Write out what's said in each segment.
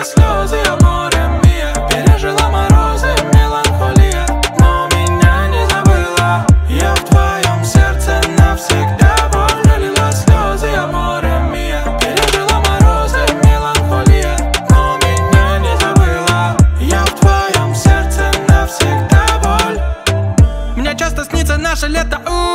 Пролила слезы, море мия. Пережила морозы, меланхолия, но меня не забыла. Я в твоем сердце навсегда. Боль пролила слезы, море мия. Пережила морозы, меланхолия, но меня не забыла. Я в твоем сердце навсегда. Боль. Мне часто снится наше лето,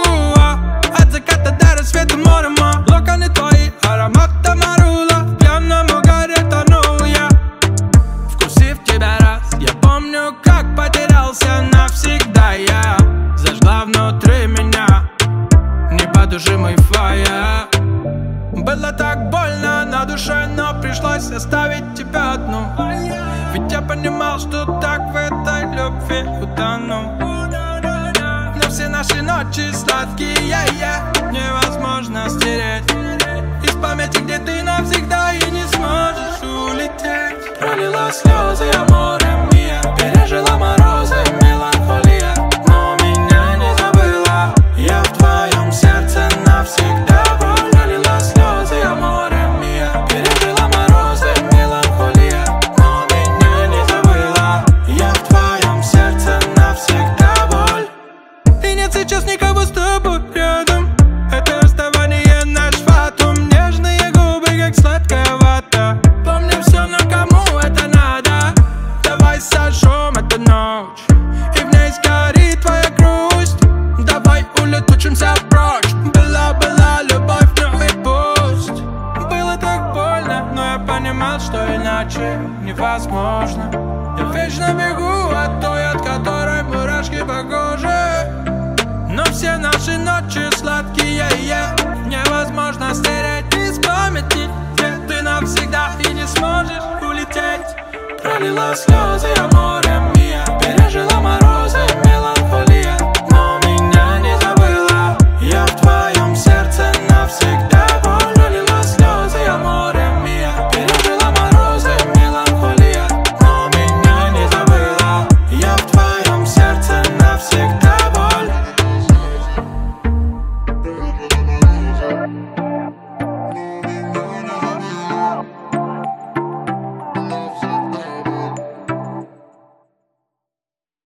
от заката до рассвета море, локоны твои, аромат амарула. В пьяном угаре тонул я, вкусив тебя раз. Я помню, как потерялся навсегда я. Зажгла внутри меня непотушимый фаер. Было так больно на душе, но пришлось оставить тебя одну. Ведь я понимал, что так в этой любви утону. Но все наши ночи сладкие невозможно стереть из памяти, где ты навсегда и не сможешь улететь. Пролила слезы, море мия. Пережила морозы, меланхолия, но меня не забыла. Я в твоем сердце навсегда. Боль. Пролила слезы, море мия. Пережила морозы, меланхолия, но меня не забыла. Я в твоем сердце навсегда. Боль. И нет сейчас никого с тобой рядом. Это расставание наш фатум. Нежные губы, как сладкая вата. Помним все, но кому это надо? Давай сожжем эту ночь, и в ней сгорит твоя грусть. Давай улетучимся прочь. Была любовь, но и пусть. Было так больно, но я понимал, что иначе невозможно. Я вечно бегу от той, от которой мурашки по коже. Но все наши ночи сладкие невозможно стереть из памяти, где ты навсегда и не сможешь улететь. Пролила слезы, море